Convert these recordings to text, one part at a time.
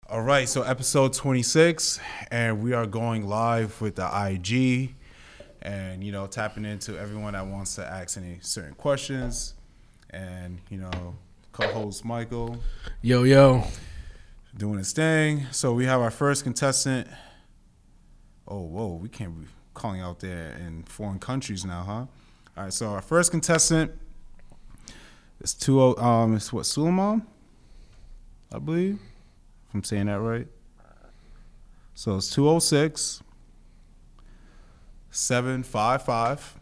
All right, so episode 26, and we are going live with the IG and, tapping into everyone that wants to ask any certain questions. And, co host Michael Yo, yo. doing his thing. So we have our first contestant. Oh, whoa, we can't be calling out there in foreign countries now, huh? All right, so our first contestant is it's what, Suleiman, I believe. If I'm saying that right. So it's 206 755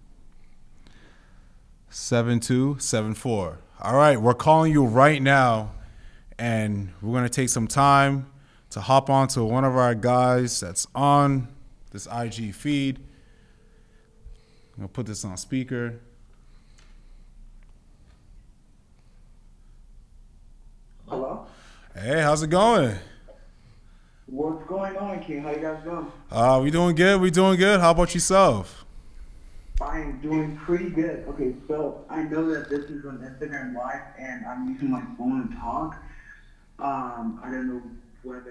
7274. All right, we're calling you right now, and we're going to take some time to hop onto one of our guys that's on this IG feed. I'm going to put this on speaker. Hello? Hey, how's it going? What's going on, King? How you guys doing? We doing good. We doing good. How about yourself? I am doing pretty good. Okay, so I know that this is on Instagram Live, and I'm using my phone to talk. I don't know what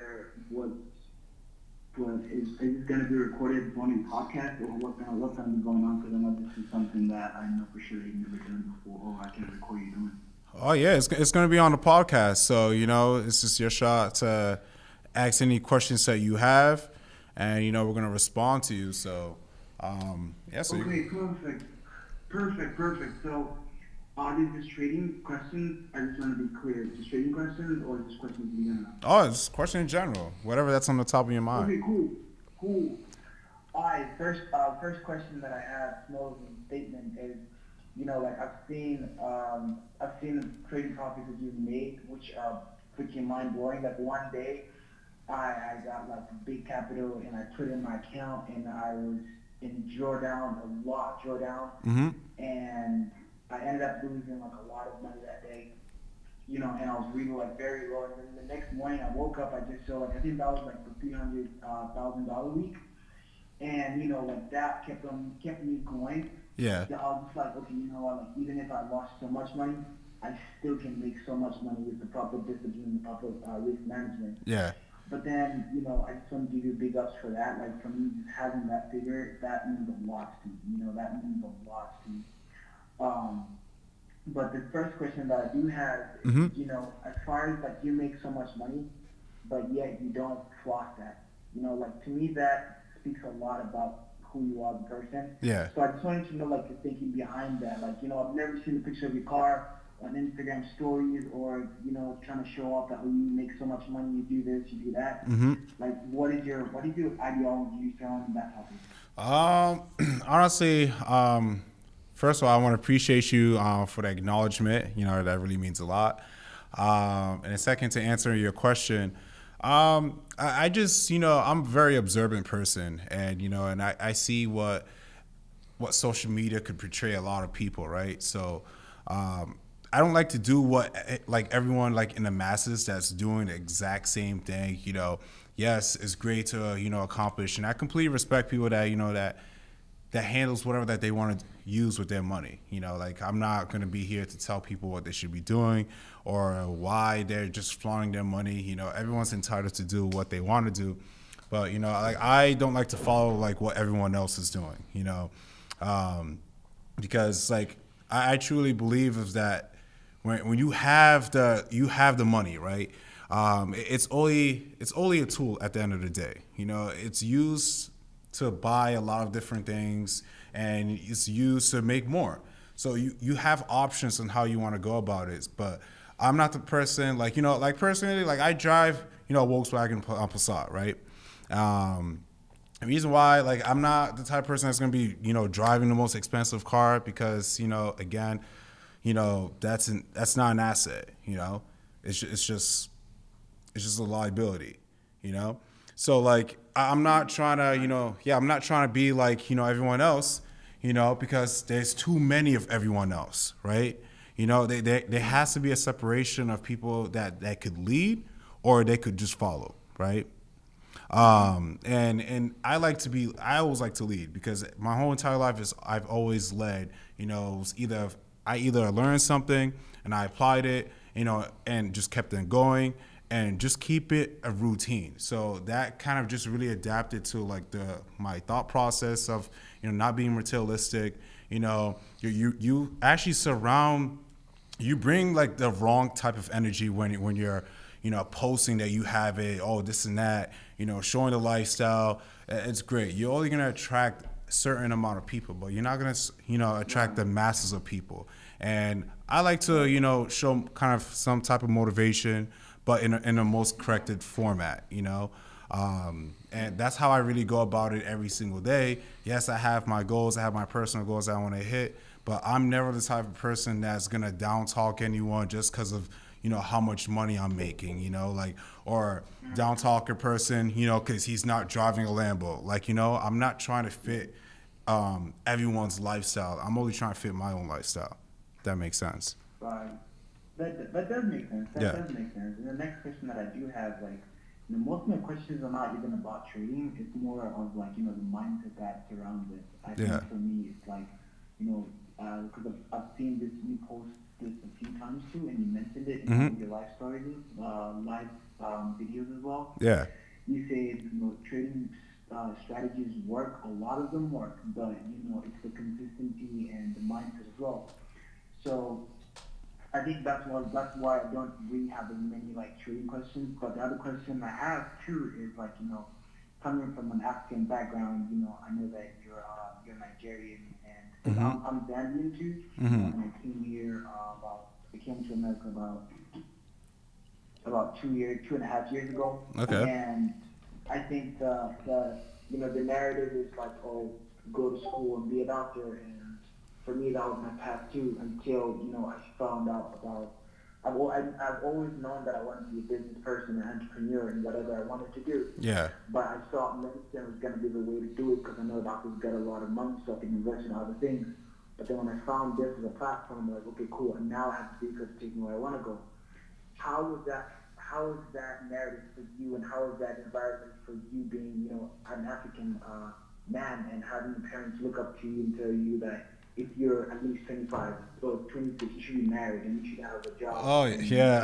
is this going to be recorded on a podcast or what's going to be going on, because I know this is something that I know for sure you've never done before, or I can record you doing. Oh, yeah, it's going to be on the podcast. So, it's just your shot to ask any questions that you have, and, we're going to respond to you. So, yeah. So okay, perfect. So, are these just trading questions? I just want to be clear. Just trading questions or just questions in general? Oh, it's a question in general. Whatever that's on the top of your mind. Okay, cool. All right, first question that I have, small statement is, I've seen the trading profits that you've made, which are freaking mind blowing. Like one day, I got like big capital and I put in my account and I was in drawdown, Mm-hmm. and I ended up losing like a lot of money that day. And I was really like very low. And then the next morning I woke up, I just saw like I think that was like the $300,000 week, and like that kept me going. Yeah. So I was just like, okay, like even if I lost so much money, I still can make so much money with the proper discipline, the proper risk management. Yeah. But then, I just want to give you big ups for that. Like, for me, just having that figure, that means a lot to me. That means a lot to me. But the first question that I do have is, Mm-hmm. As far as, like, you make so much money, but yet you don't floss that. Like, to me, that speaks a lot about who you are as a person. Yeah. So I just wanted to know, like, the thinking behind that. Like, I've never seen a picture of your car on Instagram stories, or trying to show off that you make so much money, you do this, you do that. Mm-hmm. Like, what is your ideology surrounding that topic? Honestly, first of all, I want to appreciate you for the acknowledgement. That really means a lot. And then second, to answer your question, I just, I'm a very observant person, and and I see what social media could portray a lot of people, right? So I don't like to do what like everyone like in the masses that's doing the exact same thing. Yes, it's great to accomplish, and I completely respect people that that handles whatever that they want to use with their money. Like I'm not going to be here to tell people what they should be doing or why they're just flaunting their money. Everyone's entitled to do what they want to do, but like I don't like to follow like what everyone else is doing. Because like I truly believe is that when you have the money, right? It's only a tool at the end of the day. It's used to buy a lot of different things, and it's used to make more. So you have options on how you want to go about it. But I'm not the person like personally, like I drive a Volkswagen Passat, right? The reason why, like, I'm not the type of person that's gonna be driving the most expensive car, because again, that's not an asset. It's just a liability. So like I'm not trying to I'm not trying to be like everyone else, because there's too many of everyone else, right? There has to be a separation of people that could lead or they could just follow, right? And I always like to lead, because my whole entire life I've always led. It was I either learned something and I applied it, and just kept on going, and just keep it a routine. So that kind of just really adapted to like my thought process of, not being materialistic. You actually you bring like the wrong type of energy when you're posting that you have it, oh, this and that, showing the lifestyle. It's great. You're only going to attract a certain amount of people, but you're not going to attract the masses of people. And I like to show kind of some type of motivation, but in a most corrected format. And that's how I really go about it every single day. Yes, I have my goals. I have my personal goals that I want to hit, but I'm never the type of person that's going to down talk anyone just because of, how much money I'm making, or down talk a person, because he's not driving a Lambo. I'm not trying to fit everyone's lifestyle. I'm only trying to fit my own lifestyle. If that makes sense. Right. That does make sense. That does make sense. And the next question that I do have, most of my questions are not even about trading. It's more of the mindset that surrounds it. I think for me, it's because I've seen this, you post this a few times too, and you mentioned it in your live stories, live videos as well. Yeah. You say, trading strategies work. A lot of them work, but it's the consistency and the mindset as well. So I think that's why I don't really have as many trading questions. But the other question I have too is coming from an African background, I know that you're Nigerian, and I'm Zambian too. And I came here I came to America about 2.5 years ago. Okay. And I think the narrative is go to school and be a doctor, and for me that was my path too, until I found out about I've always known that I wanted to be a business person, an entrepreneur, and whatever I wanted to do. Yeah. But I thought medicine was going to be the way to do it because I know doctors get a lot of money, so I can invest in other things. But then when I found this as a platform, I'm like, okay, cool, and now I have to take me where I want to go. How is that narrative for you, and how is that environment for you being, an African man, and having your parents look up to you and tell you that if you're at least 25 or 26, you should be married and you should have a job. Oh, yeah.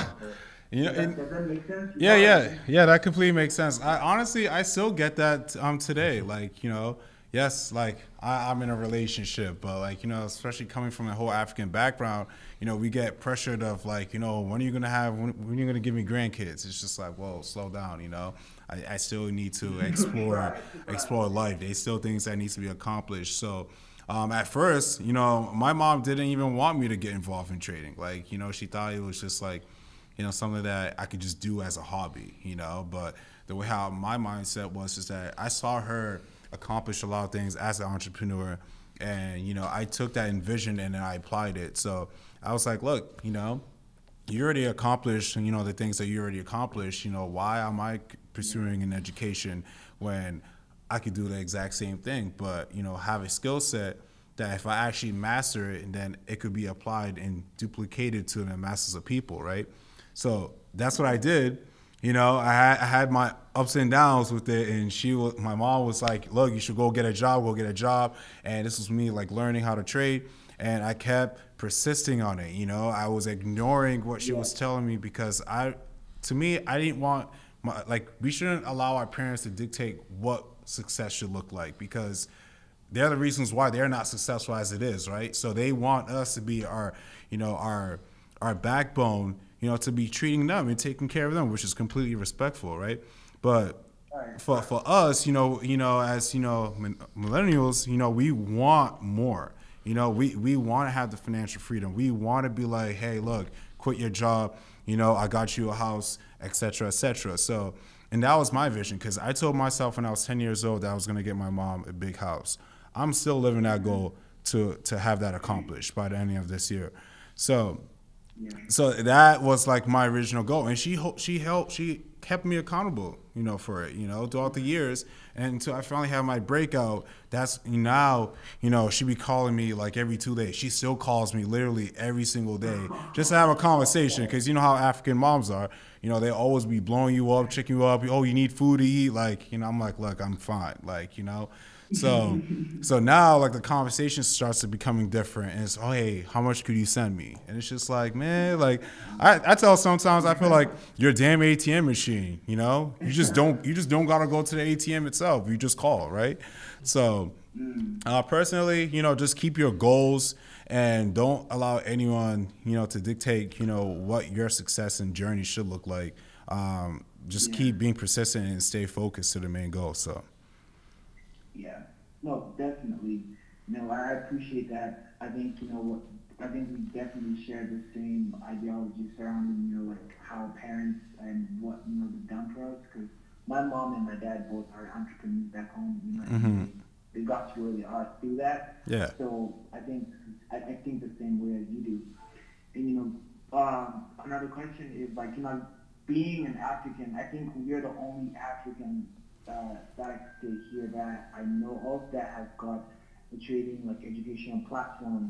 Does that make sense? Yeah, that completely makes sense. I still get that today. Yes, I'm in a relationship, but especially coming from a whole African background, we get pressured of when are you when are you gonna give me grandkids? It's just whoa, slow down, I still need to explore life. There's still things that needs to be accomplished. So at first, my mom didn't even want me to get involved in trading. She thought it was just something that I could just do as a hobby, but the way how my mindset was is that I saw her accomplish a lot of things as an entrepreneur, and I took that vision and then I applied it. So I was like, look, you already accomplished the things that you already accomplished. Why am I pursuing an education when I could do the exact same thing, but have a skill set that if I actually master it, and then it could be applied and duplicated to the masses of people, right? So that's what I did. I had my ups and downs with it, and my mom was like, look, you should go get a job. And this was me learning how to trade, and I kept persisting on it. I was ignoring what she was telling me because I didn't want we shouldn't allow our parents to dictate what success should look like, because they're the reasons why they're not successful as it is, right? So they want us to be our backbone, to be treating them and taking care of them, which is completely respectful, right? But for us, as millennials, we want more. We want to have the financial freedom. We want to be like, hey, look, quit your job. I got you a house, et cetera, et cetera. So, and that was my vision, because I told myself when I was 10 years old that I was going to get my mom a big house. I'm still living that goal to have that accomplished by the end of this year. So that was my original goal, and she kept me accountable, for it, throughout the years, and until I finally had my breakout. That's now, she be calling me every 2 days. She still calls me literally every single day just to have a conversation, because how African moms are. They always be blowing you up, checking you up. Oh, you need food to eat, I'm like, look, I'm fine, So so now like the conversation starts to becoming different, and it's, oh hey, how much could you send me? And it's just like, man, like I tell sometimes I feel like your damn ATM machine, you know? You just don't gotta go to the ATM itself. You just call, right? So personally, you know, just keep your goals and don't allow anyone, you know, to dictate, you know, what your success and journey should look like. Just Yeah. keep being persistent and stay focused to the main goal. So Yeah. No, definitely. I appreciate that. I think, what, I think we definitely share the same ideology surrounding, like how parents and what, they've done for us. Because my mom and my dad both are entrepreneurs back home, and they got to where they are through that. yeah. So I think the same way as you do. And, another question is like, being an African, I think we're the only African that I could say here that I know of that has got a trading like educational platform.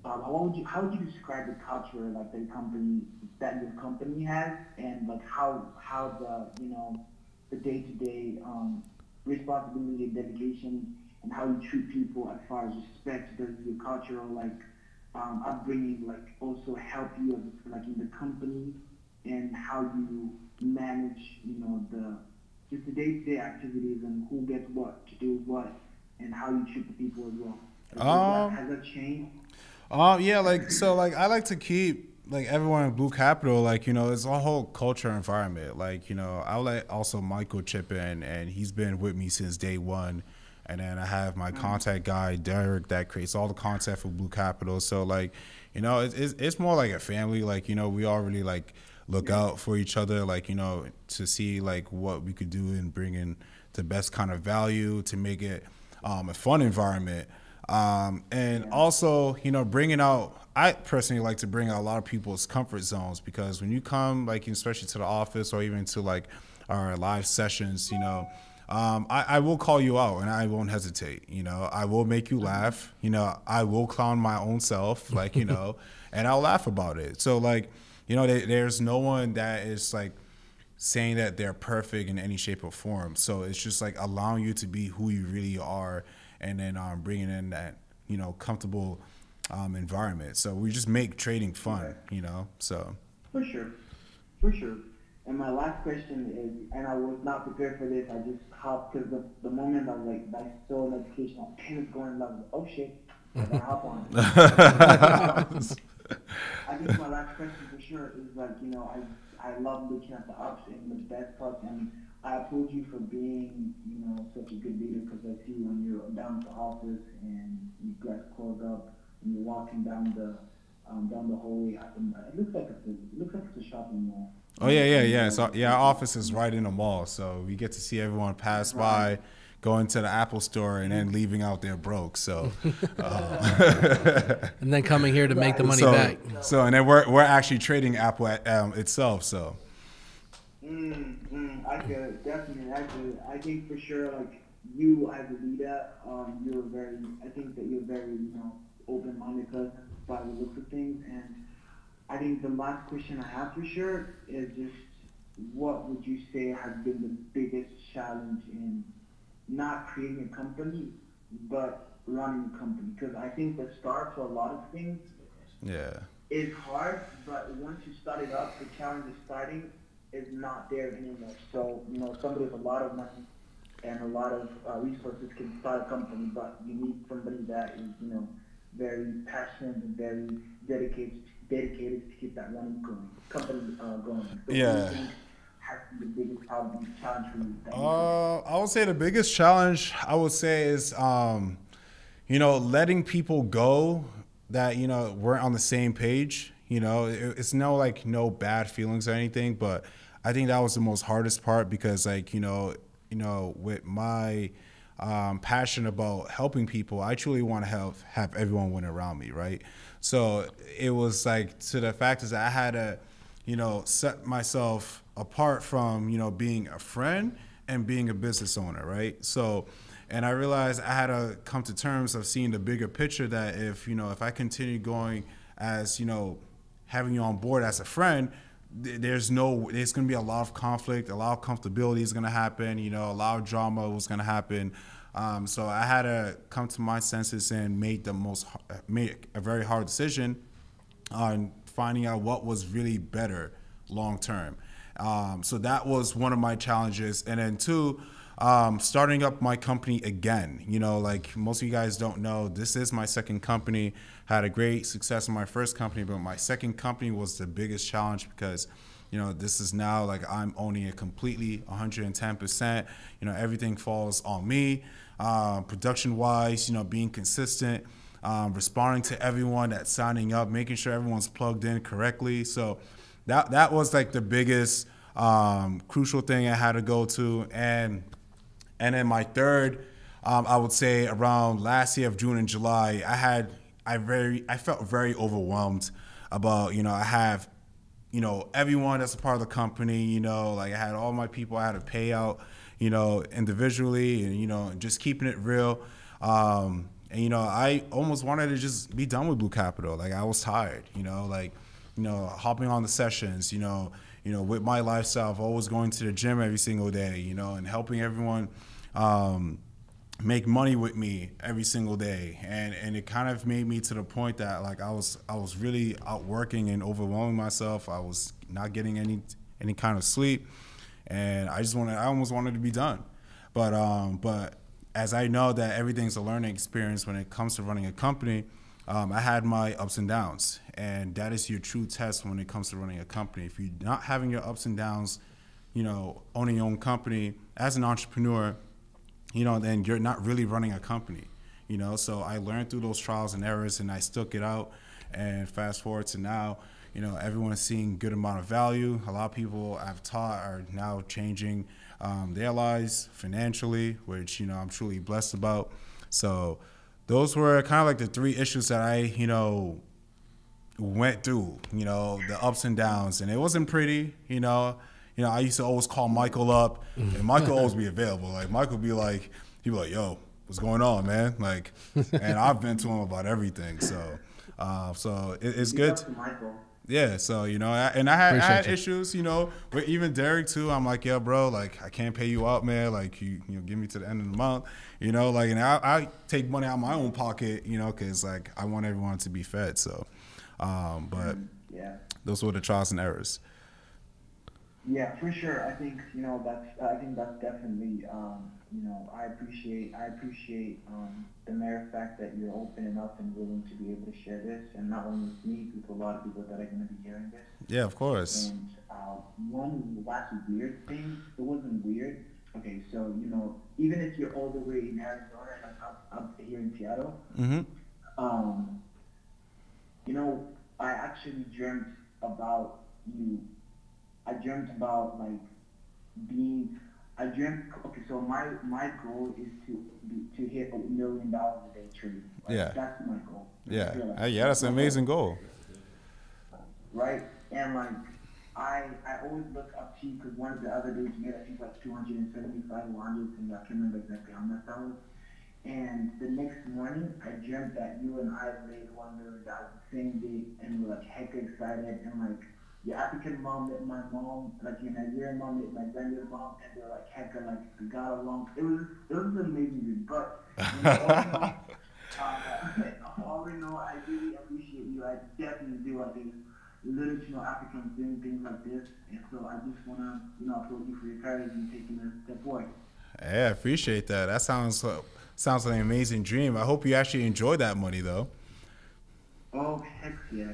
How would you describe the culture like that your company has, and like how the the day to day responsibility and dedication, and how you treat people as far as respect, does your cultural like upbringing like also help you like in the company, and how you manage the just the day-to-day activities and who gets what to do what, and how you treat the people as well. Um, Has that changed? yeah, like so, like I like to keep like everyone in Blue Capital, like you know, it's a whole culture environment. Like you know, I'll let also Michael chip in, and he's been with me since day one. And then I have my contact guy Derek that creates all the content for Blue Capital. So like, you know, it's more like a family. Like you know, we all really like look Yeah, out for each other. Like you know, to see like what we could do and bring in the best kind of value to make it a fun environment. And yeah, also, you know, bringing out, I personally like to bring out a lot of people's comfort zones because when you come, like, especially to the office or even to like our live sessions, you know, I will call you out and I won't hesitate. You know, I will make you laugh. You know, I will clown my own self, like, you know, and I'll laugh about it. So, like, you know, there's no one that is like, saying that they're perfect in any shape or form. So it's just like allowing you to be who you really are, and then bringing in that comfortable environment. So we just make trading fun, right. you know. So For sure, for sure. And my last question is, and I was not prepared for this. I just hopped because the moment I was like, I saw a notification on payments going live. I was like, oh shit, I gotta hop on it. I guess my last question for sure is like, I love looking at the ups and the bad parts, and I applaud you for being, such a good leader, because I see when you're down to office and you guys close up and you're walking down the hallway. It looks like it's a shopping mall. oh yeah, yeah, And yeah. So yeah, our it's office is right in the mall, so we get to see everyone pass right. by, going to the Apple store, and then leaving out there broke. So, And then coming here to make the Right. money so back. so, and then we're actually trading Apple itself. So I could definitely. I think for sure, like you as a leader, you're very. I think that you're very, open-minded person by the looks of things. And I think the last question I have for sure is just, what would you say has been the biggest challenge in not creating a company, but running a company? Because I think the start for a lot of things yeah. is hard, but once you start it up, the challenge of starting is not there anymore. So, somebody with a lot of money and a lot of resources can start a company, but you need somebody that is, very passionate and very dedicated to keep that company going. So, what do you Yeah. think has been the biggest challenge for you that you face? I would say the biggest challenge I would say is, letting people go that weren't on the same page. It's no like no bad feelings or anything, but I think that was the most hardest part because like with my passion about helping people, I truly want to have everyone win around me, right? So it was like to the fact is that I had to set myself apart from, being a friend and being a business owner, right? So, and I realized I had to come to terms of seeing the bigger picture that if I continue going as, having you on board as a friend, there's going to be a lot of conflict, a lot of comfortability is going to happen, a lot of drama was going to happen. So I had to come to my senses and made a very hard decision on finding out what was really better long term. So that was one of my challenges. And then two, starting up my company again. You know, like most of you guys don't know, this is my second company. Had a great success in my first company, but my second company was the biggest challenge because, you know, this is now like I'm owning it completely, 110%. You know, everything falls on me. Production-wise, you know, being consistent, responding to everyone that's signing up, making sure everyone's plugged in correctly. So that was like the biggest crucial thing I had to go to. And then my third, I would say around last year of June and July, I felt very overwhelmed about, you know, I have, you know, everyone that's a part of the company, you know, like I had all my people I had to pay out, you know, individually and, you know, just keeping it real. And, you know, I almost wanted to just be done with Blue Capital. Like I was tired, you know, like, you know, hopping on the sessions, you know, with my lifestyle of always going to the gym every single day, you know, and helping everyone make money with me every single day. And it kind of made me to the point that like I was really out working and overwhelming myself. I was not getting any kind of sleep. And I almost wanted to be done. But as I know that everything's a learning experience when it comes to running a company, I had my ups and downs, and that is your true test when it comes to running a company. If you're not having your ups and downs, you know, owning your own company as an entrepreneur, you know, then you're not really running a company, you know. So I learned through those trials and errors, and I stuck it out. And fast forward to now, you know, everyone is seeing good amount of value. A lot of people I've taught are now changing their lives financially, which, you know, I'm truly blessed about. So those were kind of like the three issues that I, you know, went through, you know, the ups and downs. And it wasn't pretty, you know. You know, I used to always call Michael up, and Michael always be available. Like, Michael be like, he'd be like, yo, what's going on, man? Like, and I've been to him about everything. So it's good. Yeah, so, you know, I had issues, you know, with even Derek, too. I'm like, yeah, bro, like, I can't pay you out, man. Like, you know, give me to the end of the month, you know, like, and I take money out of my own pocket, you know, because, like, I want everyone to be fed. So, but yeah, those were the trials and errors. Yeah, for sure. I think that's definitely you know, I appreciate the mere fact that you're open enough and willing to be able to share this, and not only with me, with a lot of people that are going to be hearing this. Yeah, of course. And one last weird thing, it wasn't weird. Okay, so you know, even if you're all the way in Arizona, like up here in Seattle, Mm-hmm. um, you know, I actually dreamt about you. I dreamt about like being. I dreamt. Okay, so my goal is to hit $1 million a day trading. Right? Yeah. That's my goal. Yeah. Like, Yeah, that's an amazing goal. Right, and like I always look up to you because one of the other days you made I think like 275 wanders, and I can't remember exactly how much that was. And the next morning, I dreamt that you and I made $1 million the same day, and we're like hecka excited, and like your African mom met my mom, like your Nigerian mom met my Zambian mom, and they're like hecka like got along. It was an amazing dream, but you know, all in all, I really appreciate you. I definitely do. I think little to no Africans doing things like this, and so I just wanna applaud you for your courage and taking the step forward. Yeah, I appreciate that. That sounds like an amazing dream. I hope you actually enjoy that money, though. Oh heck yeah!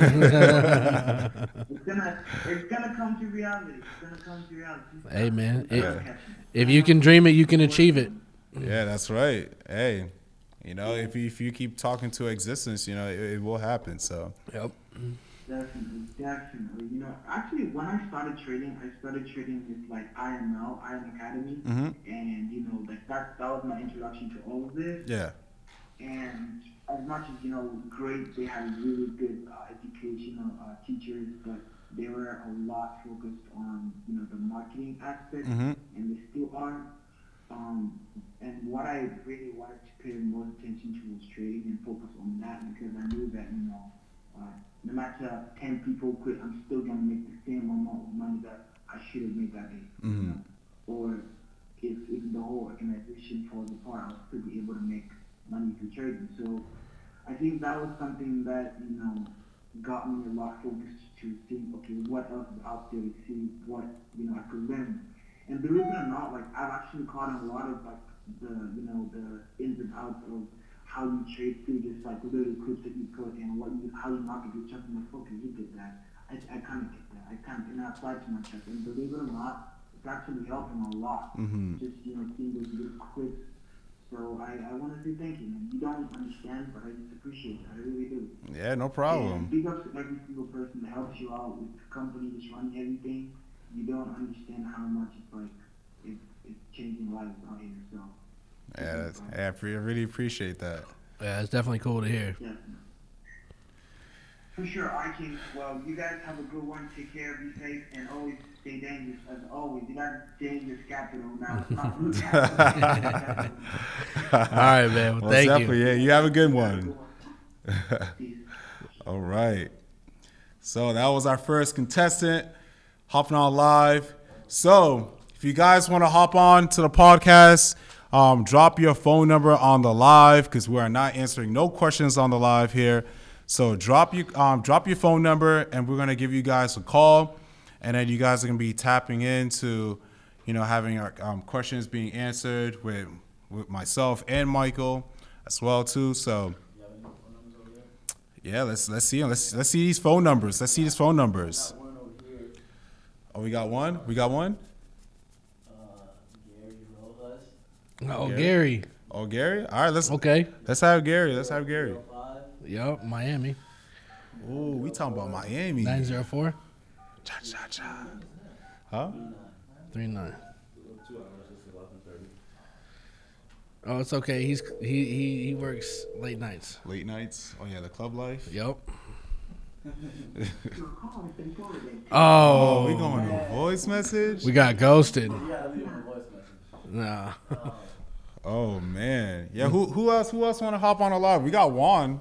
It's gonna come to reality. It's gonna come to reality. Hey man, if you can dream it, you can achieve it. Yeah, that's right. Hey, you know, if you keep talking to existence, you know, it will happen. So. Yep. Definitely. You know, actually, when I started trading with like IML, IM Academy, Mm-hmm. and you know, like that was my introduction to all of this. Yeah. And as much as you know, great, they had really good educational teachers, but they were a lot focused on the marketing aspect, Mm-hmm. and they still are. And what I really wanted to pay more attention to was trading and focus on that, because I knew that no matter 10 people quit, I'm still gonna make the same amount of money that I should have made that day. Mm-hmm. Or if the whole organization falls apart, I'll still be able to make money through trading. So I think that was something that, got me a lot focused to think, okay, what else is out there, to see what, I could learn. And believe it or not, like, I've actually caught on a lot of, like, the ins and outs of how you trade through just, like, little clips that you put and how you market your chest. I'm like, okay, you get that. I kind of get that. And I apply to my chest. And believe it or not, it's actually helping a lot. Just, seeing those little clips. So I want to say thank you, man. You don't understand, but I just appreciate it. I really do. Yeah, no problem. And big ups to every single person that helps you out with the company, just running everything. You don't understand how much it's like, it's changing lives out here. So I really appreciate that. Yeah, it's definitely cool to hear. Yeah. For sure, well, you guys have a good one. Take care, be safe, and always stay dangerous. As always, you got dangerous capital now. It's not blue capital. All right, man. Well, thank definitely, you. Yeah, you have a good one. All right. So that was our first contestant hopping on live. So if you guys want to hop on to the podcast, drop your phone number on the live because we are not answering no questions on the live here. So drop your phone number and we're gonna give you guys a call, and then you guys are gonna be tapping into, having our questions being answered with myself and Michael as well too. So yeah, let's see them. Let's see these phone numbers. Let's see these phone numbers. Oh, we got one. We got one. Gary Rojas. Oh, Gary. Oh, Gary. All right, let's have Gary. Let's have Gary. Yup, Miami. Oh, we talking about Miami. 904. Cha. Huh? 39. Oh, it's okay. He works late nights. Late nights. Oh yeah, the club life. Yup. Oh, we going to voice message? We got ghosted. Nah. Oh man. Yeah, who else want to hop on a live? We got Juan.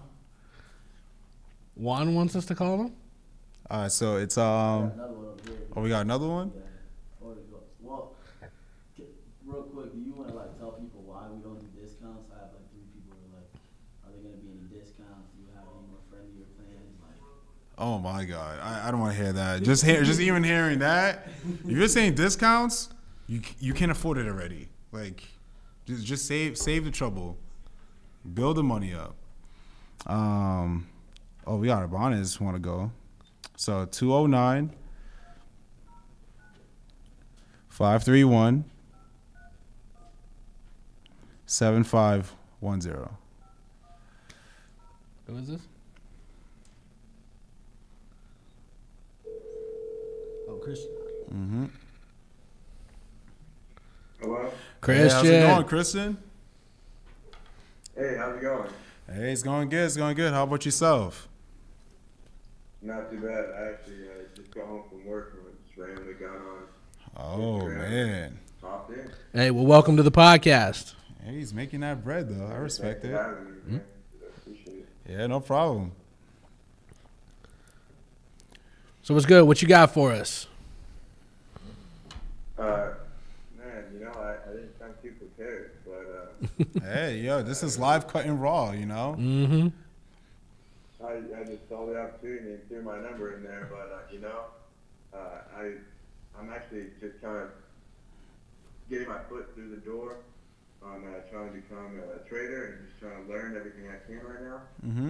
Juan wants us to call him? All right, so it's we got another one? Well, real quick, do you want to tell people why we don't do discounts? I have 3 people who are there going to be any discounts? Do you have any more friendlier plans? Oh my God, I don't want to hear that. Just even hearing that, if you're saying discounts, you can't afford it already. Just save the trouble, build the money up. We got Urbanez want to go. So 209 531 7510. Who is this? Oh, Christian. Mm-hmm. Hello? Christian. Hey, how's it going, Christian? Hey, how's it going? Hey, it's going good. It's going good. How about yourself? Not too bad. I actually just got home from work and just randomly got on. Oh, man. Hopped in. Hey, well, welcome to the podcast. Hey, he's making that bread, though. I respect it. I appreciate it. Yeah, no problem. So what's good? What you got for us? Man, I didn't come too prepared, but Hey, yo, this is live cut and raw, Mm-hmm. I just saw the opportunity and threw my number in there, but I'm actually just kind of getting my foot through the door on trying to become a trader and just trying to learn everything I can right now. Mm-hmm.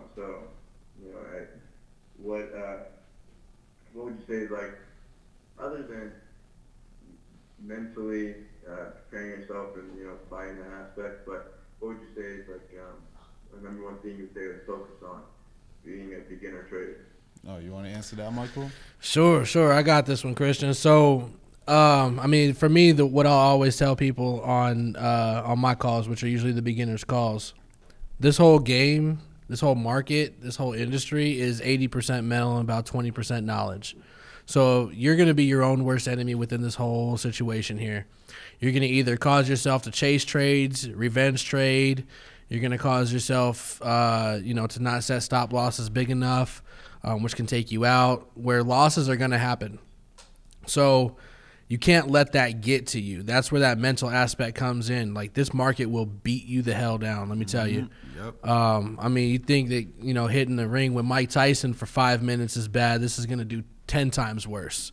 What would you say is other than mentally preparing yourself and buying that aspect, but what would you say is the number one thing you say to focus on being a beginner trader? Oh, you want to answer that, Michael? Sure. I got this one, Christian. So, for me, what I'll always tell people on my calls, which are usually the beginners' calls, this whole game, this whole market, this whole industry is 80% mental and about 20% knowledge. So you're going to be your own worst enemy within this whole situation here. You're going to either cause yourself to chase trades, revenge trade. You're going to cause yourself, to not set stop losses big enough, which can take you out, where losses are going to happen. So You can't let that get to you. That's where that mental aspect comes in. Like, this market will beat you the hell down, let me tell you. Yep. I mean, you think that, you know, hitting the ring with Mike Tyson for 5 minutes is bad. This is going to do 10 times worse.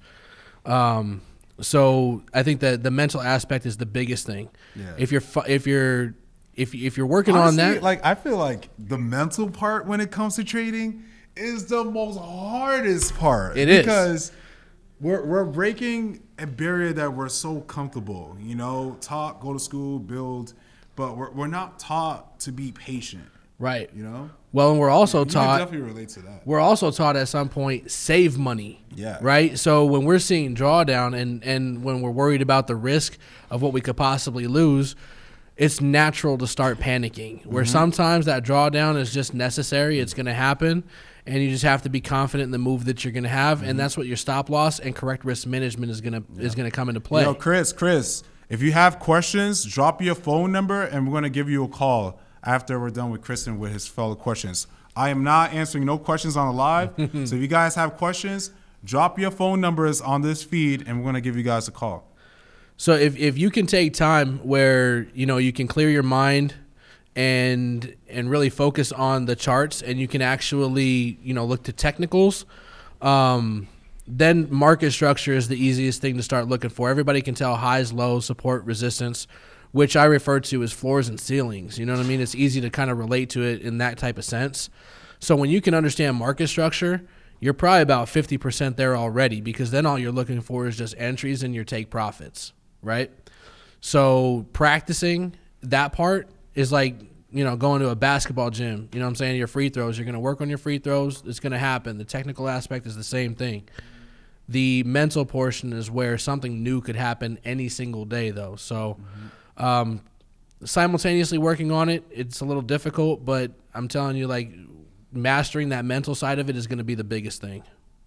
So I think that the mental aspect is the biggest thing. Yeah. If you're working Honestly, on that, like, I feel like the mental part when it comes to trading is the most hardest part. It is. Because we're breaking a barrier that we're so comfortable, you know, taught, go to school, build, but we're not taught to be patient, right? you know? Well, and we're also You can taught. definitely relate to that. We're also taught at some point save money. Yeah. Right. So when we're seeing drawdown and when we're worried about the risk of what we could possibly lose, it's natural to start panicking. Where sometimes that drawdown is just necessary. It's going to happen, and you just have to be confident in the move that you're going to have, and that's what your stop loss and correct risk management is going to come into play. Yo, Chris, if you have questions, drop your phone number, and we're going to give you a call after we're done with Kristen with his fellow questions. I am not answering no questions on the live, so if you guys have questions, drop your phone numbers on this feed, and we're going to give you guys a call. So if you can take time where, you know, you can clear your mind and really focus on the charts, and you can actually, you know, look to technicals, then market structure is the easiest thing to start looking for. Everybody can tell highs, lows, support, resistance, which I refer to as floors and ceilings. You know what I mean? It's easy to kind of relate to it in that type of sense. So when you can understand market structure, you're probably about 50% there already, because then all you're looking for is just entries and your take profits, right? So practicing that part is like, you know, going to a basketball gym. You know what I'm saying? Your free throws, you're going to work on your free throws. It's going to happen. The technical aspect is the same thing. The mental portion is where something new could happen any single day, though. So simultaneously working on it, it's a little difficult, but I'm telling you, like, mastering that mental side of it is going to be the biggest thing.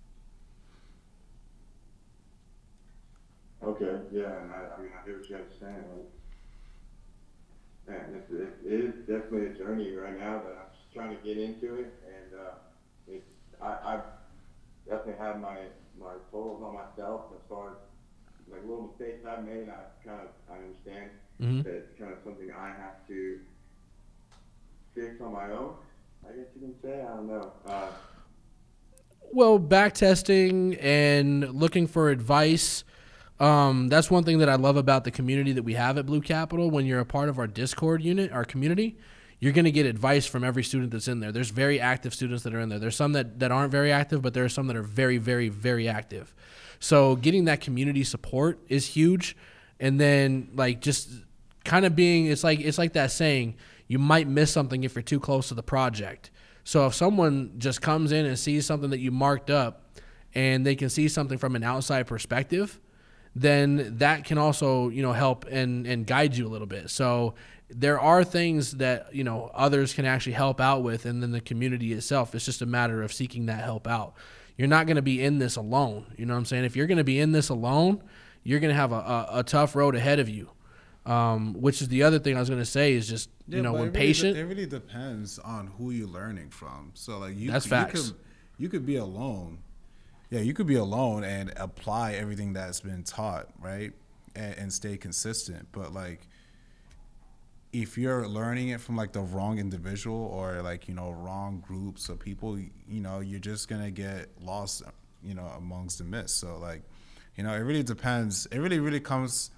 Okay, yeah, and I mean, I hear what you have to say. Like, man, it is definitely a journey right now that I'm just trying to get into it, and I've definitely had my tolls on myself as far as like little mistakes I've made. I understand that it's kind of something I have to fix on my own, I guess you can say. I don't know. Well, back testing and looking for advice. That's one thing that I love about the community that we have at Blue Capital. When you're a part of our Discord unit, our community, you're going to get advice from every student that's in there. There's very active students that are in there. There's some that aren't very active, but there are some that are very, very, very active. So getting that community support is huge. And then, like, just kind of being, it's like that saying, you might miss something if you're too close to the project. So if someone just comes in and sees something that you marked up and they can see something from an outside perspective, then that can also, you know, help and guide you a little bit. So there are things that, you know, others can actually help out with, and then the community itself, it's just a matter of seeking that help out. You're not going to be in this alone. You know what I'm saying? If you're going to be in this alone, you're going to have a tough road ahead of you, which is the other thing I was going to say is just, you know, when patient. It really depends on who you're learning from. So, like, That's facts. You could be alone. Yeah, you could be alone and apply everything that's been taught, right? And stay consistent. But, like, if you're learning it from, like, the wrong individual or, like, you know, wrong groups of people, you know, you're just going to get lost, you know, amongst the mist. So, like, you know, it really depends. It really comes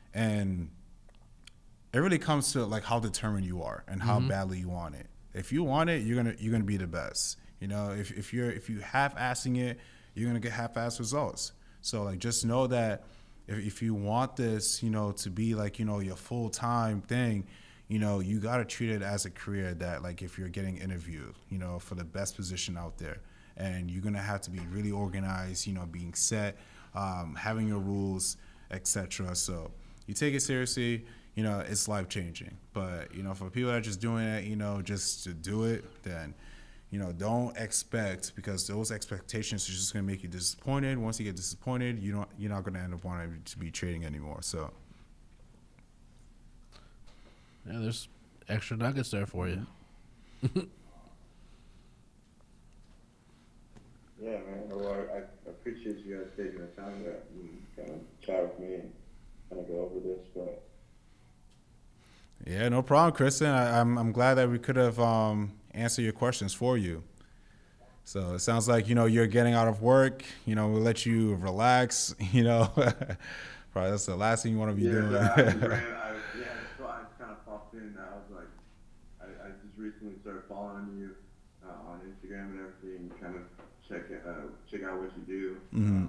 to, like, how determined you are and how badly you want it. If you want it, you're gonna be the best. You know, if you half-assing it, you're gonna get half-ass results. So, like, just know that if you want this, you know, to be, like, you know, your full-time thing, you know, you gotta treat it as a career that, like, if you're getting interviewed, you know, for the best position out there, and you're gonna have to be really organized, you know, being set, having your rules, etc. So you take it seriously. You know, it's life-changing. But, you know, for people that are just doing it, you know, just to do it, then, you know, don't expect, because those expectations are just going to make you disappointed. Once you get disappointed, you're not going to end up wanting to be trading anymore. So, yeah, there's extra nuggets there for you. Yeah, man. Well, I appreciate you guys taking the time to kind of chat with me and kind of go over this. But Yeah, no problem, Kristen. I'm glad that we could have answered your questions for you. So it sounds like, you're getting out of work. We'll let you relax. Probably that's the last thing you want to be doing. That's why I kind of popped in. I was like, I just recently started following you on Instagram and everything. Kind of check out what you do, Mhm.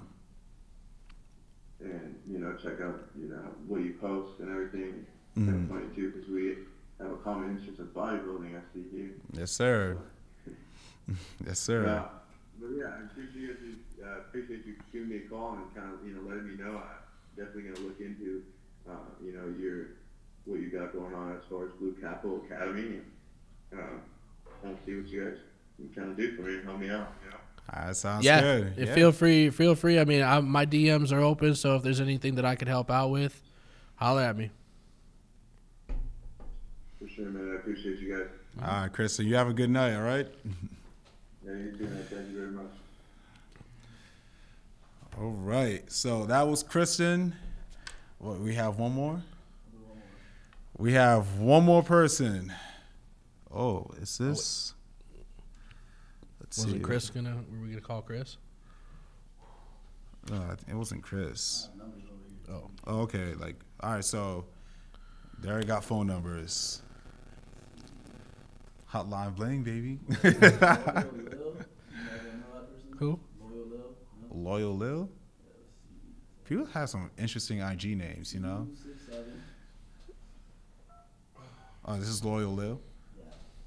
and check out what you post and everything. Mhm. Kind of funny too, because we have a common interest of bodybuilding. I see here. Yes, sir. Yes, sir. Yeah, but yeah, I appreciate you giving me a call and kind of letting me know. I'm definitely gonna look into what you got going on as far as Blue Capital Academy, and see what you guys can kind of do for me and help me out. That sounds Yeah, good. and feel free. I mean, my DMs are open, so if there's anything that I could help out with, holler at me. For sure, man. I appreciate you guys. All right, Chris. So you have a good night. All right. Yeah, you too, man. Thank you very much. All right. So that was Kristen. What, we have one more? We have one more person. Oh, is this? Let's see. Wasn't Chris were we gonna call Chris? No, it wasn't Chris. Oh, Oh, okay. All right. So they already got phone numbers. Hotline bling, baby. who? Loyal Lil. People have some interesting IG names, Oh, this is Loyal Lil. Yeah,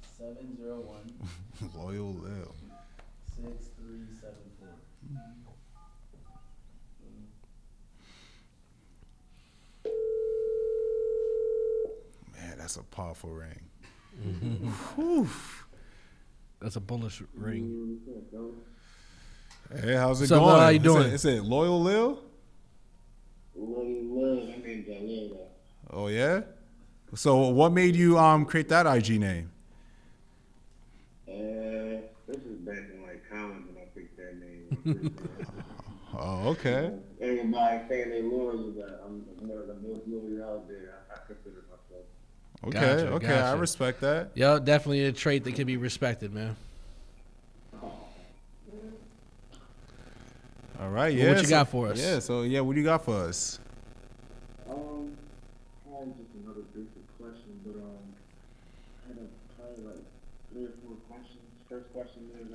701 Loyal Lil. 6374. Man, that's a powerful ring. That's a bullish ring. Hey, how's it What's up, going? Lil? How you doing? Is it Loyal Lil? I mean, Jaleel. Oh yeah. So what made you create that IG name? This is back in college when I picked that name. Oh, okay. Everybody saying they loyal, but I'm one of the most loyal out there. I consider myself. Okay, Gotcha, okay, I gotcha. respect that. Yo, definitely a trait that can be respected, man. All right, Well, yeah. what you got for us? Yeah, so what do you got for us? Probably just another basic question, but I had probably 3 or 4 questions. First question is,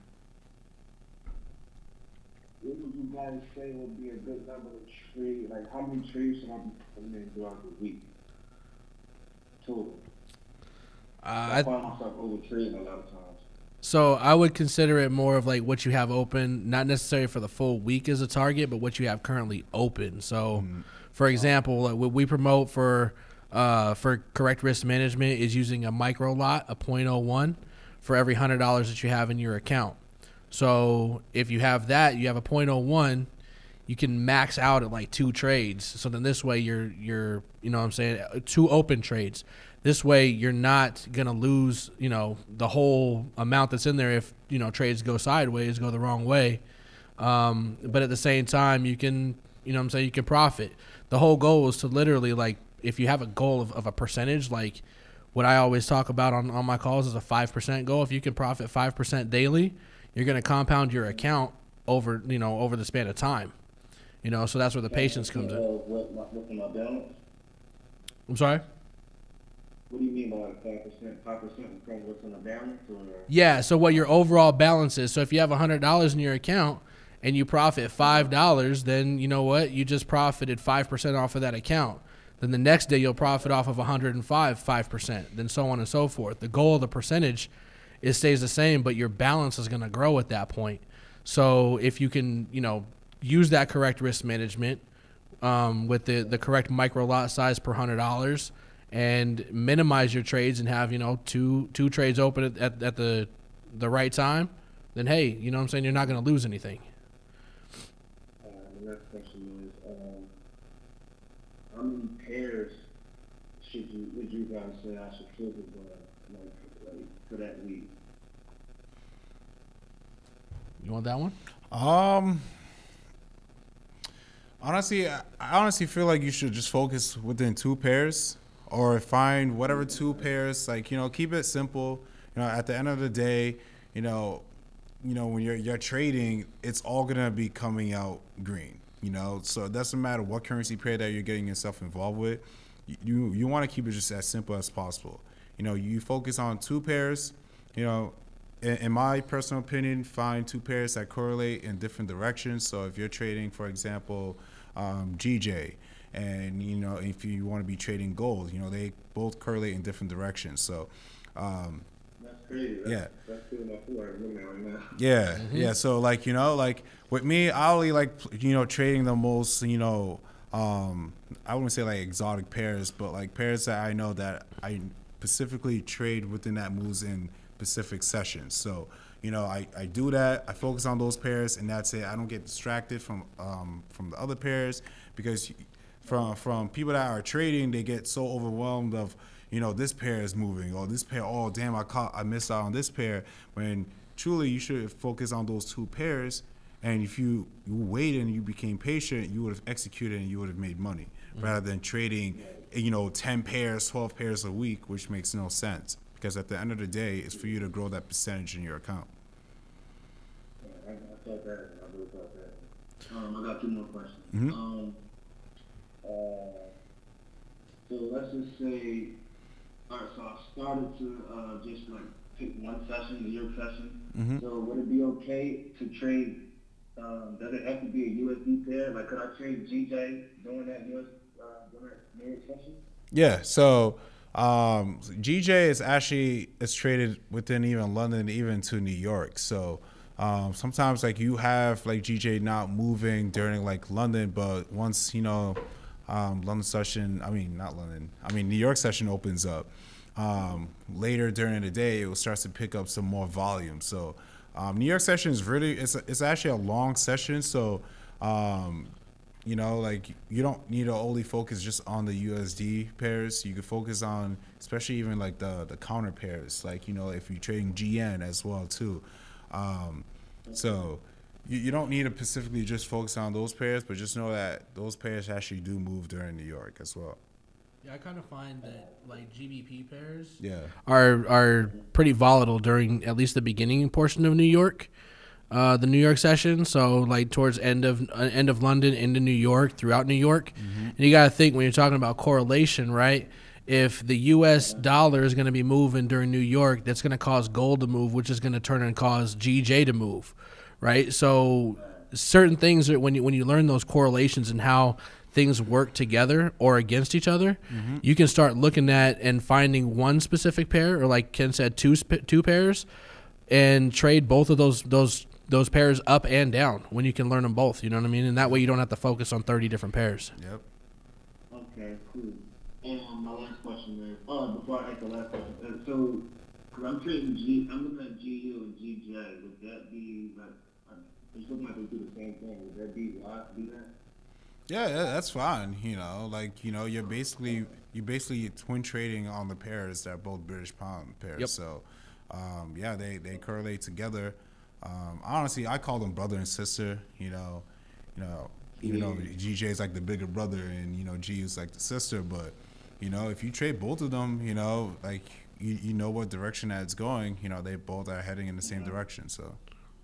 what would you guys say would be a good number of trees? How many trees should I be putting in throughout the week? Total. I find myself over trees a lot of times. So I would consider it more of what you have open, not necessarily for the full week as a target, but what you have currently open. So, for example, what we promote for correct risk management is using a micro lot, a 0.01, for every $100 that you have in your account. So if you have that, you have a 0.01, you can max out at 2 trades. So then this way you're you know what I'm saying, 2 open trades. This way you're not going to lose, the whole amount that's in there if, trades go sideways, go the wrong way. But at the same time, you can, you can profit. The whole goal is to literally, if you have a goal of a percentage, what I always talk about on my calls is a 5% goal. If you can profit 5% daily, you're going to compound your account over the span of time. So that's where the patience comes in. What's my balance? I'm sorry? What do you mean by 5%? 5% from what's in the balance? Or? Yeah, so what your overall balance is. So if you have $100 in your account and you profit $5, then you know what? You just profited 5% off of that account. Then the next day you'll profit off of 5%, then so on and so forth. The goal of the percentage stays the same, but your balance is going to grow at that point. So if you can, use that correct risk management with the correct micro lot size per $100 and minimize your trades and have, two trades open at the right time, then hey, you know what I'm saying, you're not going to lose anything. The next question is, how many pairs would you guys say I should flip it for that week? You want that one? Honestly, I honestly feel like you should just focus within two pairs, or find whatever two pairs. Like, keep it simple. At the end of the day, you know, when you're trading, it's all gonna be coming out green. So it doesn't matter what currency pair that you're getting yourself involved with. You want to keep it just as simple as possible. You focus on two pairs. You know, in my personal opinion, find two pairs that correlate in different directions. So if you're trading, for example, GJ, and if you want to be trading gold, they both correlate in different directions. So That's crazy. That's two of my four I'm looking at right now. yeah, yeah. So like with me, I only like trading the most I wouldn't say like exotic pairs, but like pairs that I know that I specifically trade within that moves in specific sessions. So I do that. I focus on those pairs, and that's it. I don't get distracted from the other pairs, because from people that are trading, they get so overwhelmed of this pair is moving, or this pair, oh damn, I missed out on this pair, when truly you should focus on those two pairs. And if you waited and you became patient, you would have executed and you would have made money, rather than trading 10 pairs, 12 pairs a week, which makes no sense, because at the end of the day, it's for you to grow that percentage in your account. I thought that. I really thought that. I got two more questions. Mm-hmm. So let's just say, all right, so I started to just like pick one session, the New York session. Mm-hmm. So would it be okay to trade? Does it have to be a USD pair? Like, could I trade GJ during that New York session? Yeah. So GJ is traded within even London, even to New York. So sometimes like you have like GJ not moving during like London, but once London session, New York session opens up, later during the day, it starts to pick up some more volume. So New York session is really, it's actually a long session. So like you don't need to only focus just on the USD pairs. You can focus on, especially even like the counter pairs, like if you're trading GN as well too. So you don't need to specifically just focus on those pairs, but just know that those pairs actually do move during New York as well. Yeah, I kind of find that like GBP pairs are pretty volatile during at least the beginning portion of New York, the New York session. So like towards end of London into New York, throughout New York. Mm-hmm. And you got to think, when you're talking about correlation, right? If the U.S. dollar is going to be moving during New York, that's going to cause gold to move, which is going to turn and cause GJ to move, right? So certain things that when you learn those correlations and how things work together or against each other, mm-hmm. you can start looking at and finding one specific pair, or like Ken said, two pairs, and trade both of those pairs up and down when you can learn them both. You know what I mean? And that way you don't have to focus on 30 different pairs. Yep. Okay, cool. And my last question is, before I ask the last question, so because I'm looking at GU and GJ, would that be like, it's looking like they do the same thing? Would that be wise to do that? Yeah, that's fine. You're basically twin trading on the pairs that are both British pound pairs. Yep. So, they correlate together. Honestly, I call them brother and sister. Even though GJ is like the bigger brother and GU is like the sister, but if you trade both of them, like you know what direction that it's going. They both are heading in the same direction. So.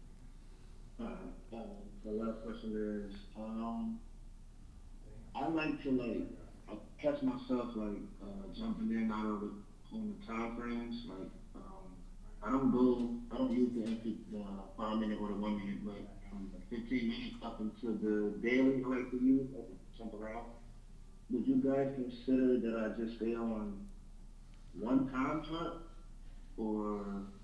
The last question is, I like to catch myself jumping in and out of on the time frames. I don't use the 5 minute or the 1 minute, but the 15 minutes up into the daily I like to use, I can jump around. Would you guys consider that I just stay on one time chart, or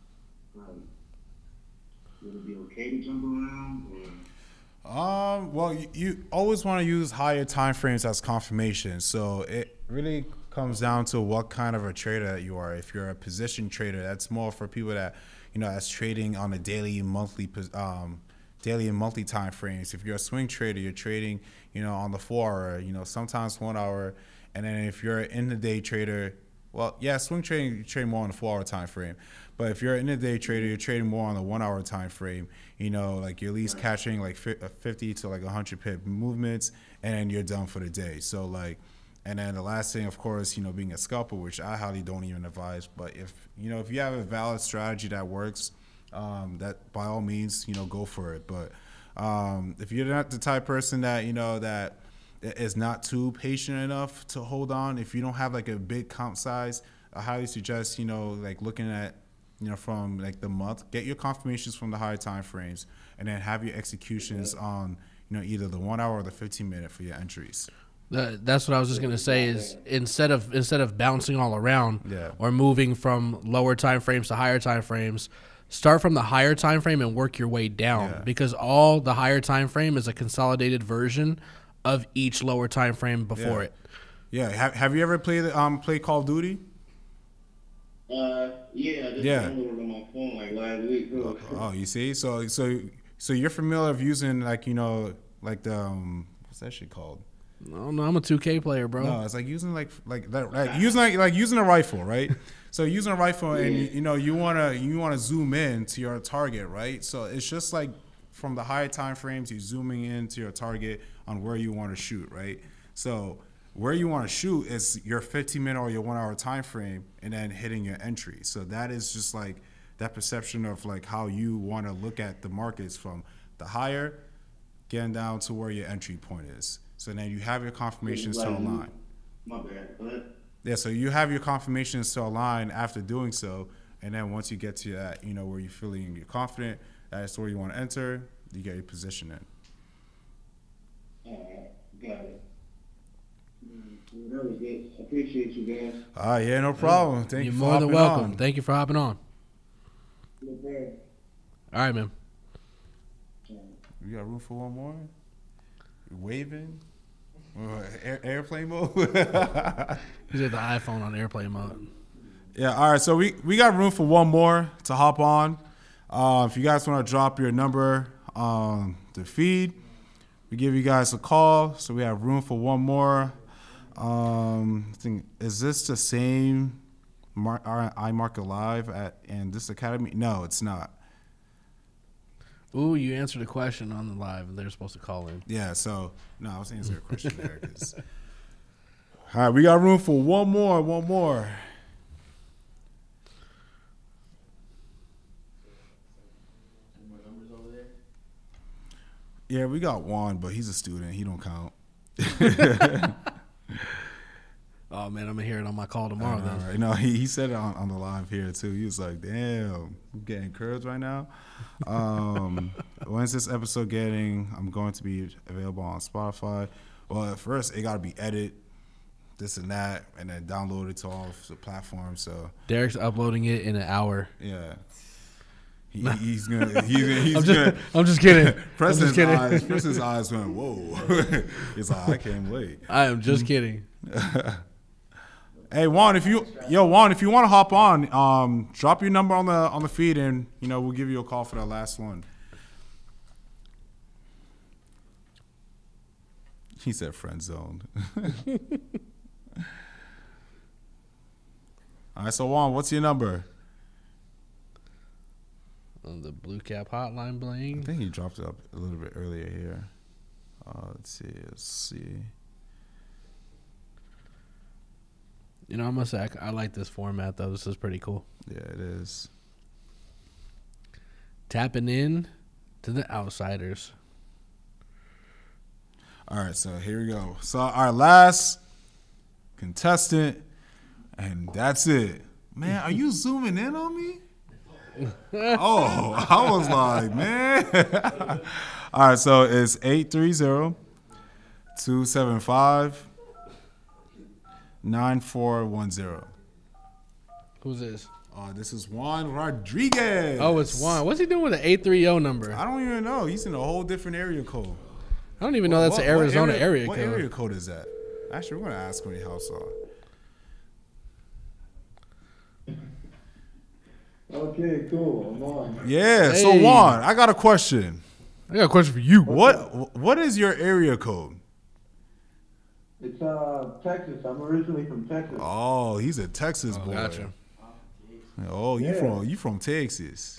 would it be okay to jump around? Well, you always want to use higher time frames as confirmation. So it really comes down to what kind of a trader that you are. If you're a position trader, that's more for people that that's trading on a daily and monthly time frames. If you're a swing trader, you're trading on the 4 hour, sometimes 1 hour, and then if you're in the day trader, well, yeah, swing trading, you trade more on the 4-hour time frame. But if you're in a day trader, you're trading more on the 1-hour time frame. You know, like you're at least catching like 50 to like 100 pip movements, and then you're done for the day. So like, and then the last thing, of course, you know, being a scalper, which I highly don't even advise. But if you know, if you have a valid strategy that works, that by all means, you know, go for it. But if you're not the type of person that, you know, that is not too patient enough to hold on, if you don't have like a big count size, I highly suggest, you know, like looking at, you know, from like the month, get your confirmations from the higher time frames, and then have your executions on, you know, either the 1 hour or the 15-minute for your entries. That's what I was just gonna say. Is instead of bouncing all around, Yeah. or moving from lower time frames to higher time frames, start from the higher time frame and work your way down. Yeah. Because all the higher time frame is a consolidated version of each lower time frame before Yeah. it. Yeah. Have you ever played Call of Duty? Yeah, I just Yeah. downloaded it on my phone like last week. Too. Oh, you see, so you're familiar of using like, you know, like the what's that shit called? No, I'm a 2K player, bro. No, it's like using like using a rifle, right? So using a rifle, and you know, you wanna zoom in to your target, right? So it's just like from the higher time frames, you're zooming into your target on where you want to shoot, right? So where you want to shoot is your 15-minute or your 1 hour time frame, and then hitting your entry. So that is just like that perception of like how you want to look at the markets, from the higher getting down to where your entry point is. So then you have your confirmations to align. My bad. But Yeah, so you have your confirmations to align after doing so, and then once you get to that, you know, where you're feeling you're confident, that's where you want to enter, you get your position in. alright, got it. That was good. I appreciate you guys. Yeah, no problem. Thank You're you for more than hopping welcome. on. Thank you for hopping on. No problem. All right, man. We got room for one more? You're waving? Airplane mode? He's at the iPhone on airplane mode. Yeah, all right. So we got room for one more to hop on. If you guys want to drop your number on the feed, we give you guys a call. So we have room for one more. I think, is this the same iMarket Live in this academy? No, it's not. Ooh, you answered a question on the live, and they're supposed to call in. Yeah. So no, I was answering a question there. 'Cause... All right, we got room for one more. One more. Any more numbers over there? Yeah, we got one, but he's a student. He don't count. Oh man, I'm gonna hear it on my call tomorrow. Then. Right. No, he said it on the live here too. He was like, "Damn, I'm getting curves right now." When's this episode getting? I'm going to be available on Spotify. Well, at first it got to be edited, this and that, and then downloaded to all of the platforms. So Derek's uploading it in an hour. yeah, he's gonna. He's I'm gonna. just kidding. Preston's eyes went, "Whoa!" He's like, "I can't wait." I am just kidding. Hey Juan, if you want to hop on, drop your number on the feed, and you know, we'll give you a call for that last one. He said friend zone. All right, so Juan, what's your number? On the Blue Cap Hotline I bling. think he dropped it up a little bit earlier here. Let's see. You know, I must say, I like this format though. This is pretty cool. Yeah, it is. Tapping in to the outsiders. All right, so here we go. So our last contestant, and that's it. Man, are you zooming in on me? Oh, I was like, man. All right, so it's 830-275-9410. Who's this? This is Juan Rodriguez. Oh, it's Juan. What's he doing with the 830 number? I don't even know. He's in a whole different area code. I don't even know that's an Arizona area What code. area code is that? Actually, we're going to ask when he helps on. Okay, cool. I'm on. Yeah, so Hey. Juan, I got a question. I got a question for you. What is your area code? It's Texas. I'm originally from Texas. Oh, he's a Texas boy. Gotcha. Oh, Yeah. you from Texas.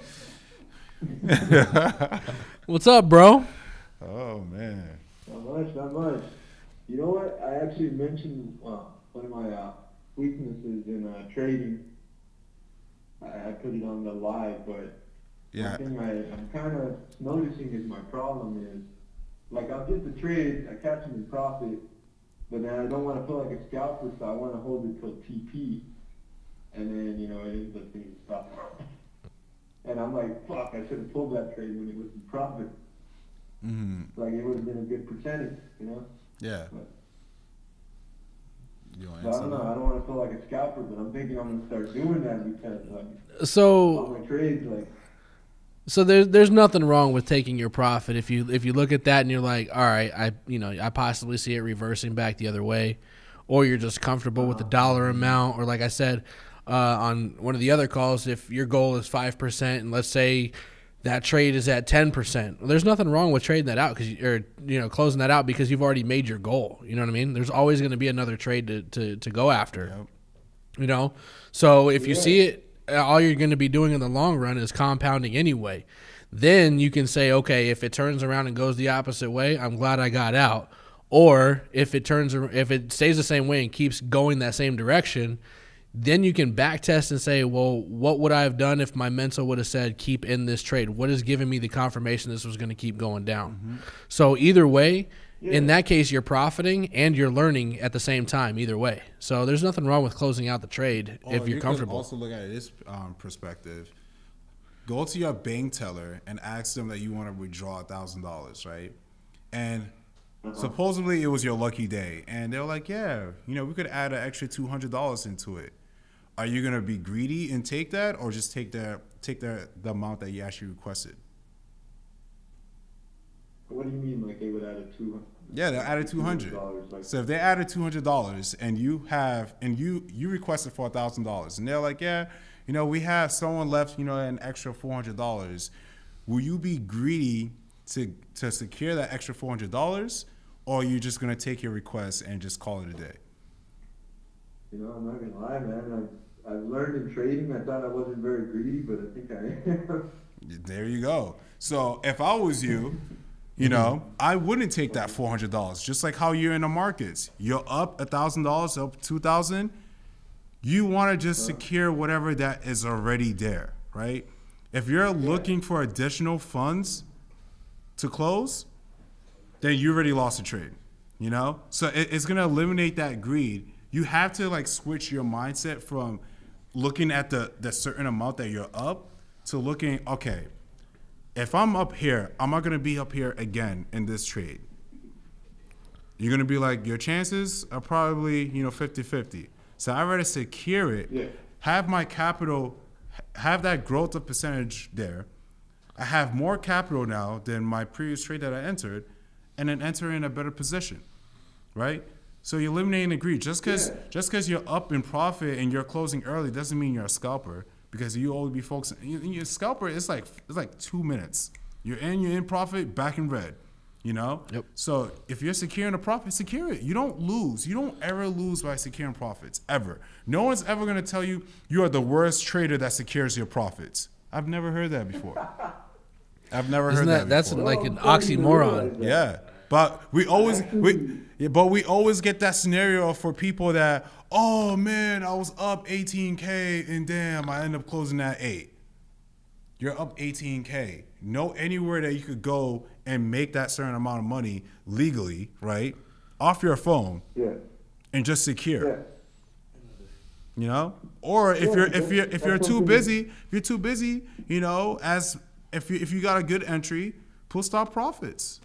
What's up, bro? Oh man. Not much, not much. You know what? I actually mentioned one of my weaknesses in trading. I put it on the live, but Yeah. one thing I'm kind of noticing is my problem is, like, I'll get the trade, I catch them in profit, but then I don't want to feel like a scalper, so I want to hold it till TP, and then, you know, it ends up being stop. And I'm like, fuck, I should have pulled that trade when it was in profit. Mm-hmm. Like, it would have been a good percentage, you know? Yeah. But, You want so I don't know, I don't want to feel like a scalper, but I'm thinking I'm going to start doing that because, like, all So my trades, like, there's nothing wrong with taking your profit if you look at that and you're like, all right, I possibly see it reversing back the other way, or you're just comfortable with the dollar amount, or like I said on one of the other calls, if your goal is 5% and let's say that trade is at 10%, well, there's nothing wrong with trading that out closing that out because you've already made your goal. You know what I mean? There's always going to be another trade to go after. Yep. You know, so if you see it, all you're going to be doing in the long run is compounding anyway. Then you can say, okay, if it turns around and goes the opposite way, I'm glad I got out. Or if it stays the same way and keeps going that same direction, then you can back test and say, well, what would I have done if my mental would have said keep in this trade? What is giving me the confirmation this was going to keep going down? Mm-hmm. So either way, in that case, you're profiting and you're learning at the same time, either way. So there's nothing wrong with closing out the trade if you're comfortable. You can also look at this perspective. Go to your bank teller and ask them that you want to withdraw $1,000, right? And supposedly it was your lucky day. And they're like, yeah, we could add an extra $200 into it. Are you going to be greedy and take that, or just take the amount that you actually requested? what do you mean, like, they would add a 200? Yeah, they added $200. Like, So if they added $200 and you requested for $1,000, and they're like, yeah, we have someone left, an extra $400. Will you be greedy to secure that extra $400, or are you just gonna take your request and just call it a day? I'm not gonna lie, man. I've learned in trading. I thought I wasn't very greedy, but I think I am. There you go. So if I was you, I wouldn't take that $400. Just like how you're in the markets, you're up $1,000, up $2,000. You want to just secure whatever that is already there, right? If you're looking for additional funds to close, then you already lost the trade. So it's gonna eliminate that greed. You have to switch your mindset from looking at the certain amount that you're up to looking, okay, if I'm up here, am I going to be up here again in this trade? You're going to be like, your chances are probably, 50-50. So I'd rather secure it, have my capital, have that growth of percentage there. I have more capital now than my previous trade that I entered, and then enter in a better position, right? So you're eliminating the greed. Just because you're up in profit and you're closing early doesn't mean you're a scalper, because you always be focusing. Your scalper is like 2 minutes. You're in profit, back in red. Yep. So if you're securing a profit, secure it. You don't lose. You don't ever lose by securing profits, ever. No one's ever going to tell you you are the worst trader that secures your profits. I've never heard that before. I've never heard that before. That's like an oxymoron. Yeah. But we always get that scenario for people that, oh man, I was up 18K and damn, I end up closing at 8. You're up 18K. Know anywhere that you could go and make that certain amount of money legally, right? Off your phone. Yeah. And just secure. Yeah. Or if you're too busy, as if you got a good entry, put stop profits,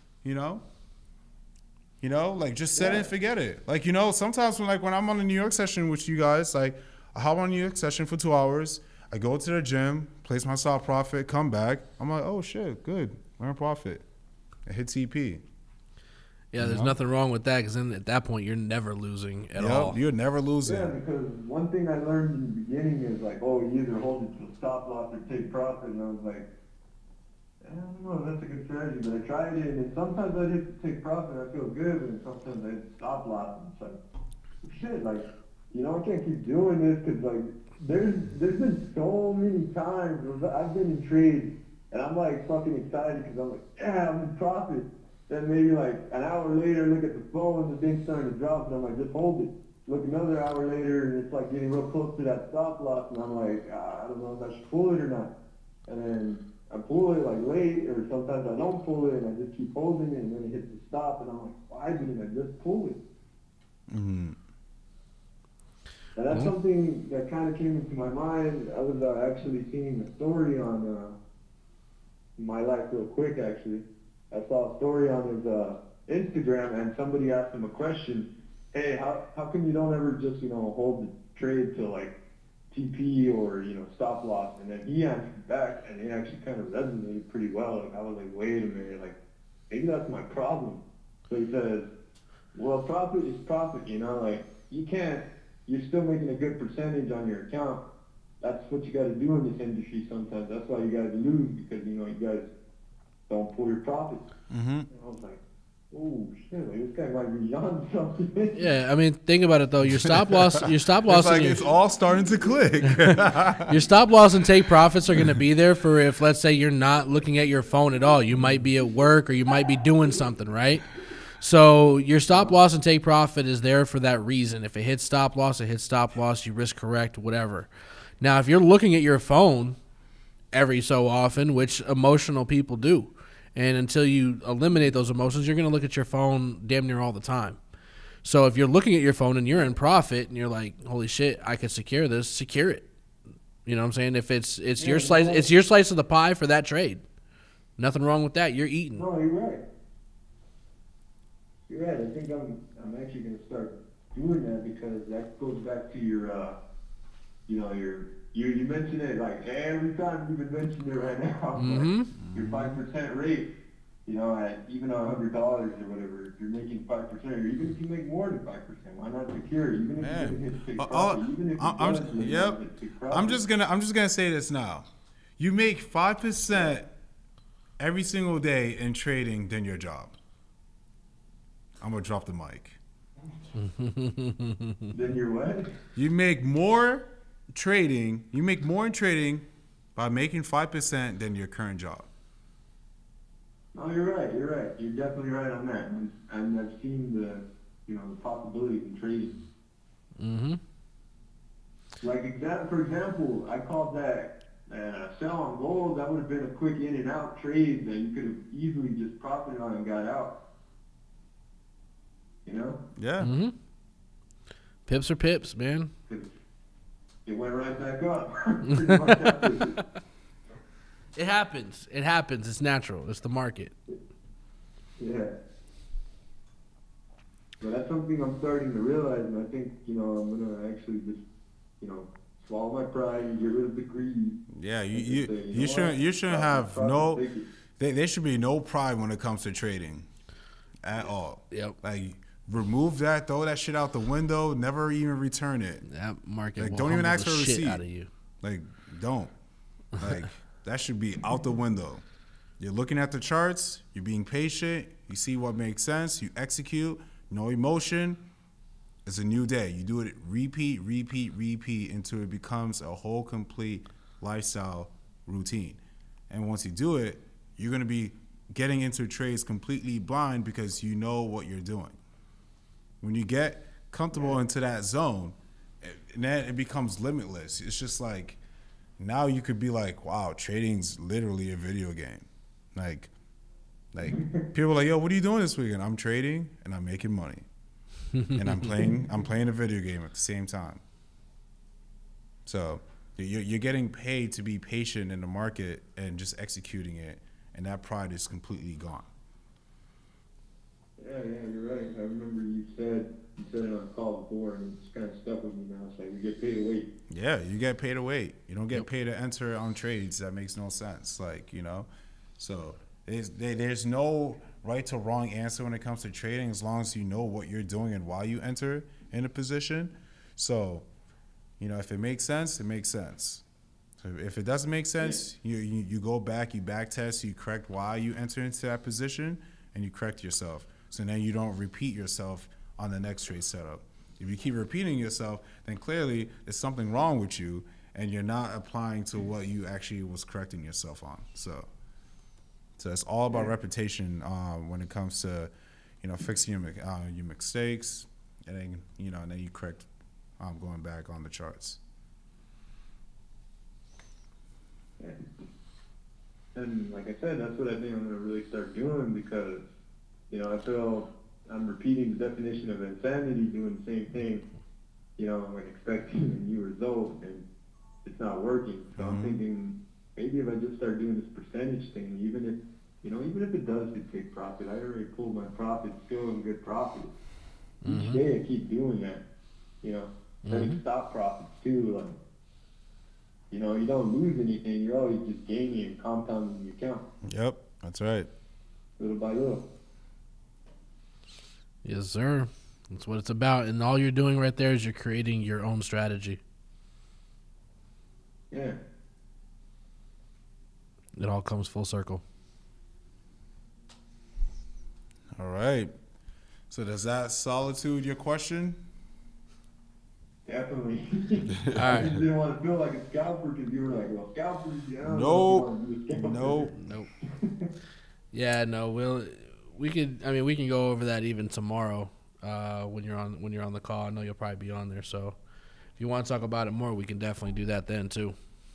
just set it and forget it. Sometimes when I'm on a New York session with you guys, I hop on a New York session for 2 hours. I go to the gym, place my stop profit, come back. I'm like, oh shit, good, we're in profit. I hit TP. Yeah, there's nothing wrong with that, because then at that point you're never losing at all. You're never losing. Yeah, because one thing I learned in the beginning is you either hold it to stop loss or take profit, and I was like, I don't know if that's a good strategy, but I tried it, and sometimes I just take profit, I feel good, and sometimes I stop loss, and it's like, shit, like, you know, I can't keep doing this, because, like, there's been so many times where I've been in trades, and I'm, like, fucking excited, because I'm like, yeah, I'm in profit. Then maybe, like, an hour later, look at the phone, the thing's starting to drop, and I'm like, just hold it. Look another hour later, and it's, like, getting real close to that stop loss, and I'm like, I don't know if I should pull it or not. And then I pull it like late, or sometimes I don't pull it, and I just keep holding it, and then it hits the stop, and I'm like, why didn't I just pull it? Mm-hmm. And that's something that kind of came into my mind. I was actually seeing a story on My Life Real Quick, actually. I saw a story on his Instagram, and somebody asked him a question, hey, how come you don't ever just, you know, hold the trade till, like, TP or, you know, stop loss? And then he answered back, and it actually kind of resonated pretty well. Like, I was like, wait a minute, like, maybe that's my problem. So he says, well, profit is profit, you know, like, you're still making a good percentage on your account. That's what you got to do in this industry sometimes. That's why you guys lose, because, you know, you guys don't pull your profits. Mm-hmm. And I was like, oh shit, like, this guy might be on something. Yeah, I mean, think about it though. Your stop loss, It's and like your, it's all starting to click. your stop loss and take profits are going to be there for if, let's say, you're not looking at your phone at all. You might be at work or you might be doing something, right? So your stop loss and take profit is there for that reason. If it hits stop loss, it hits stop loss. You risk correct, whatever. Now, if you're looking at your phone every so often, which emotional people do, and until you eliminate those emotions, you're going to look at your phone damn near all the time. So if you're looking at your phone and you're in profit and you're like, holy shit, I could secure this, secure it. You know what I'm saying? If it's your slice, it's your slice of the pie for that trade. Nothing wrong with that. You're eating. No, you're right. You're right. I think I'm actually going to start doing that, because that goes back to your, you know, you mention it like every time you've been mentioning it right now. Mm-hmm. Your 5% rate, you know, at even $100 or whatever, if you're making 5%, or even if you make more than 5%, why not secure it? Even if you didn't hit big profit, even if it does hit big profit. I'm just gonna say this now. You make 5% every single day in trading than your job. I'm gonna drop the mic. Then you're what? You make more trading. You make more in trading by making 5% than your current job. No, you're right. You're right. You're definitely right on that. And I've seen the, you know, the possibilities in trading. Mm-hmm. Like, for example, I called that sell on gold. That would have been a quick in and out trade that you could have easily just profited on and got out. You know? Yeah. Mm-hmm. Pips are pips, man. It went right back up. Pretty much after. It happens. It happens. It's natural. It's the market. Yeah. But that's something I'm starting to realize, and I think, you know, I'm gonna actually just, you know, swallow my pride and get rid of the greed. Yeah. You shouldn't have no. There should be no pride when it comes to trading, at all. Yep. Like, remove that, throw that shit out the window, never even return it. That market Like, will don't even humble ask for the a shit receipt. out of you. Like, don't. Like, that should be out the window. You're looking at the charts, you're being patient, you see what makes sense, you execute, no emotion. It's a new day. You do it repeat until it becomes a whole complete lifestyle routine. And once you do it, you're going to be getting into trades completely blind because you know what you're doing. When you get comfortable into that zone, and then it becomes limitless. It's just like, now you could be like, wow, trading's literally a video game. Like people are like, yo, what are you doing this weekend? I'm trading and I'm making money. And I'm playing a video game at the same time. So you're getting paid to be patient in the market and just executing it, and that pride is completely gone. Yeah, you're right. I remember you said it on a call before, and it's kind of stuck with me now. It's like, we get paid to wait. Yeah, you get paid to wait. You don't get paid to enter on trades. That makes no sense. Like, you know, so there's no right to wrong answer when it comes to trading, as long as you know what you're doing and why you enter in a position. So, you know, if it makes sense, it makes sense. So if it doesn't make sense, you go back, you back test, you correct why you enter into that position, and you correct yourself. So then you don't repeat yourself on the next trade setup. If you keep repeating yourself, then clearly there's something wrong with you, and you're not applying to what you actually was correcting yourself on. So it's all about repetition when it comes to, fixing your mistakes, and then and then you correct going back on the charts. Yeah. And like I said, that's what I think I'm going to really start doing because, I feel I'm repeating the definition of insanity, doing the same thing, and expecting a new result, and it's not working. So I'm thinking maybe if I just start doing this percentage thing, even if it does take profit, I already pulled my profit, still in good profit. Each day I keep doing that, setting stop profits too, like, you don't lose anything. You're always just gaining and compounding the account. Yep, that's right. Little by little. Yes, sir. That's what it's about. And all you're doing right there is you're creating your own strategy. Yeah. It all comes full circle. All right. So does that solitude your question? Definitely. All I right. just didn't want to feel like a scalper because you were like, well, scalpers, Nope. Nope. Yeah, no, we can go over that even tomorrow when you're on the call. I know you'll probably be on there, so if you want to talk about it more, we can definitely do that then too.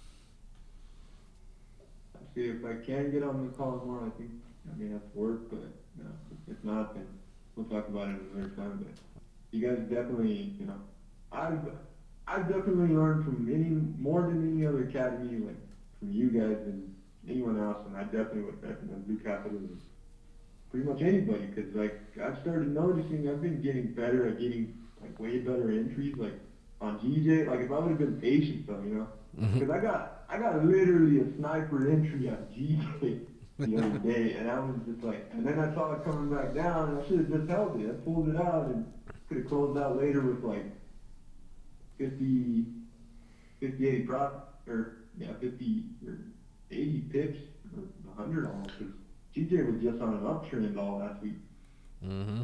See, if I can get on the call tomorrow, that's work, but if not, then we'll talk about it another time. But you guys definitely, I've definitely learned from more than any other academy, like from you guys and anyone else, and I definitely would recommend Blue Capital and pretty much anybody, because like I've started noticing I've been getting better at getting like way better entries, like on GJ. Like if I would have been patient though, because I got literally a sniper entry on GJ the other day, and I was just like, and then I saw it coming back down, and I should have just held it. I pulled it out and could have closed out later with like 50, 80 profit, or 50 or 80 pips, or 100 almost, because GJ was just on an uptrend all last week. Mm-hmm.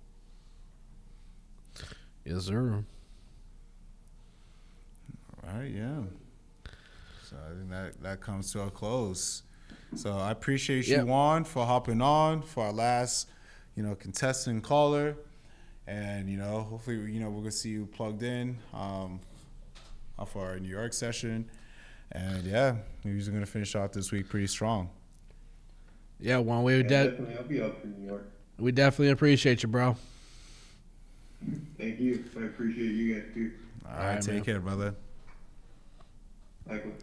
Yes, sir. All right, yeah. So I think that comes to a close. So I appreciate you, Juan, for hopping on for our last, contestant caller. And, hopefully, we're going to see you plugged in for our New York session. And, yeah, we're going to finish out this week pretty strong. Yeah, Juan, Definitely. I'll be up for New York. we definitely appreciate you, bro. Thank you. I appreciate you guys, too. All right, take care, brother. Likewise.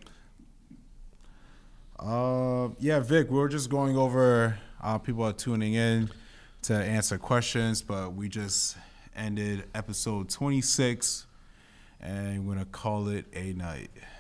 Yeah, Vic, we were just going over people are tuning in to answer questions, but we just ended episode 26, and we're going to call it a night.